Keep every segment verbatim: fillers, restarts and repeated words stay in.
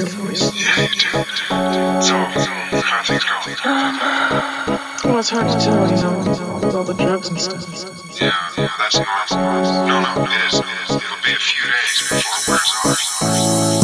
your voice. Yeah, you do. So, how are things going? Well, it's hard to tell, you know, with all the drugs and stuff. Yeah, yeah, that's nice. No, no, it is, it is. It'll be a few days before it wears off.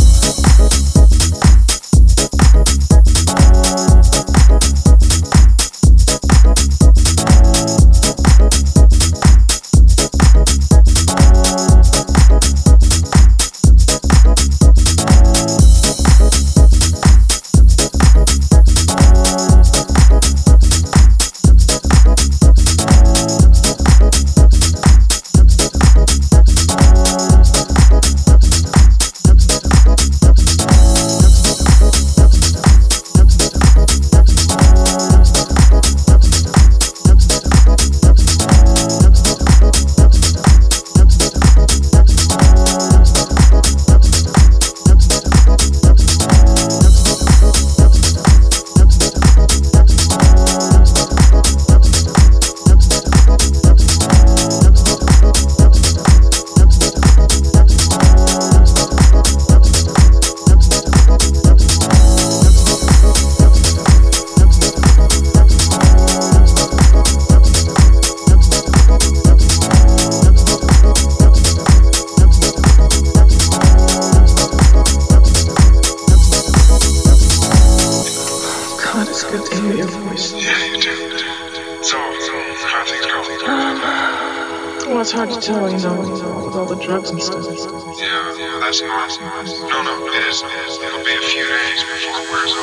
God, it's good to hear your voice. Yeah, you do. So, how are things going? Well, it's hard to tell, you know, with all the drugs and stuff. Yeah, yeah, that's nice. No, no, it is, it is. It'll be a few days before it wears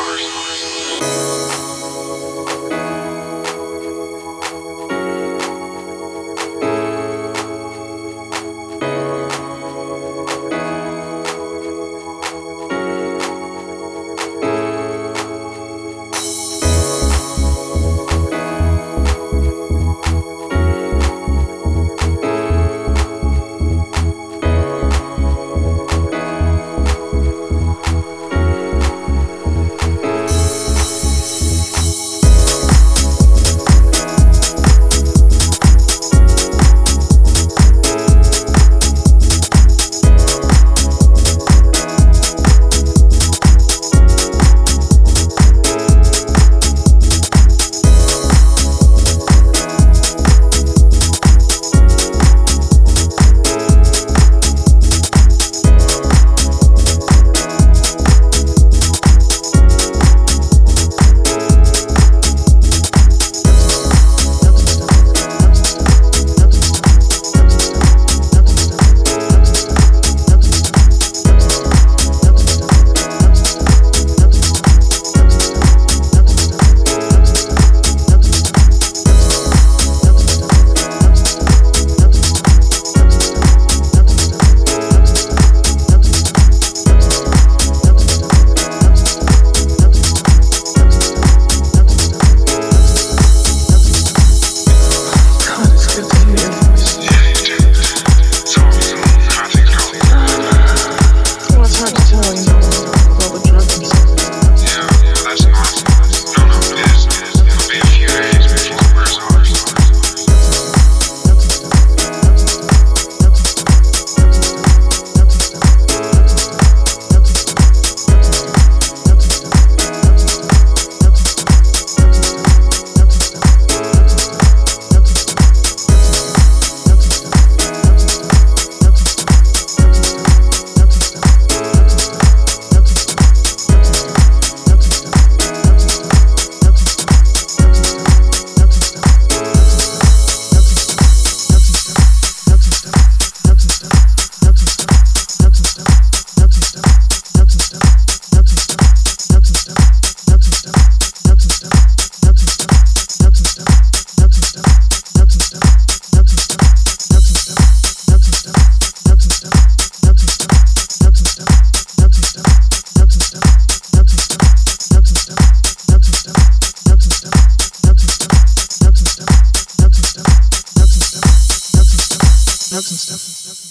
off. Drugs and stuff.